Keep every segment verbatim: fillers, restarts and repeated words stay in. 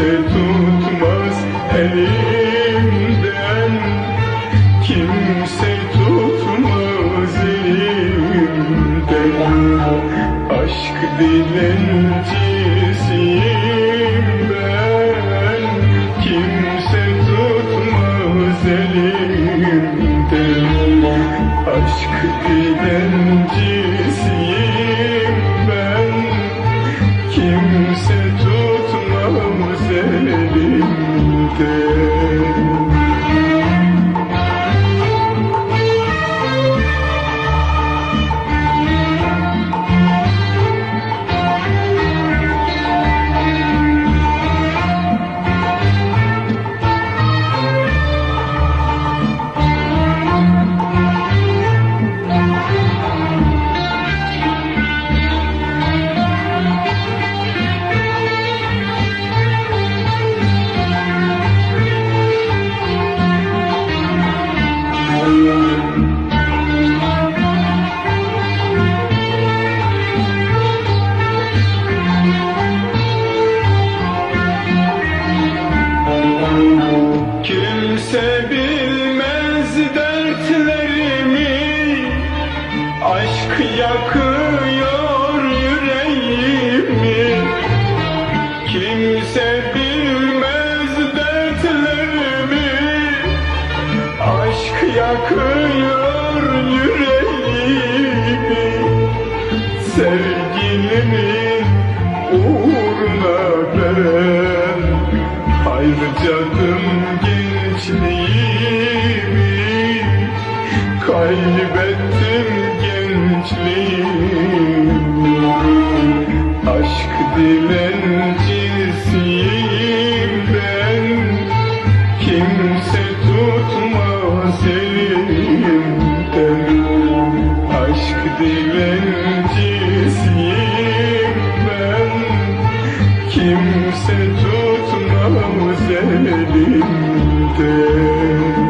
kimse tutmaz elimden, kimse tutmaz elimden. Aşk dilencisiyim ben, kimse tutmaz elimden. Aşk dilencisiyim ben, kimse tutmaz elimden. Kimse bilmez dertlerimi, aşk yakıyor yüreğimi. Kimse bilmez dertlerimi, aşk yakıyor yüreğimi. Sevgilimin uğruna ben harcadım gençliğimi, kaybettim gençliğimi. Aşk dilencisiyim ben, kimse tutmaz elimden. Aşk dilencisiyim ben, kimse tutmaz elimden.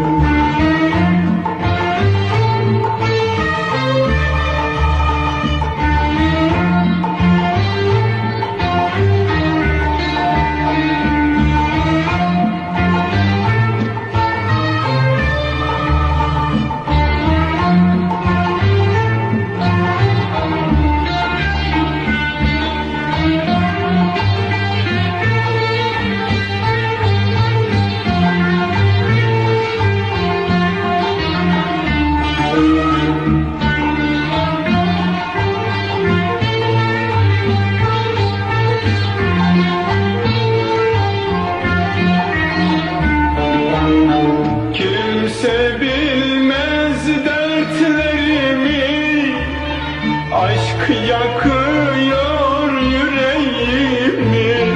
Kimse bilmez dertlerimi, aşk yakıyor yüreğimi.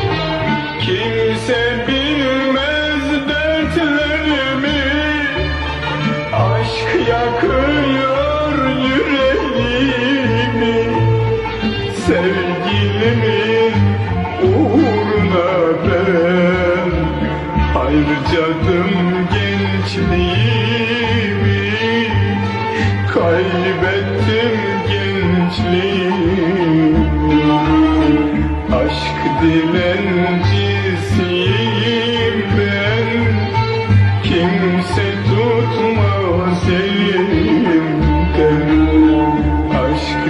Kimse bilmez dertlerimi, aşk yakıyor yüreğimi. Sevgilimin uğruna ben harcadım gençliğimi, kaybettim gençliğimi. Aşk dilencisiyim ben, kimse tutmaz elimden. Aşk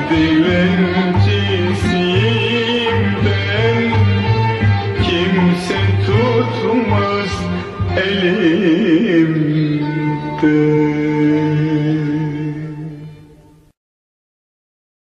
dilencisiyim ben, kimse tutmaz elimden.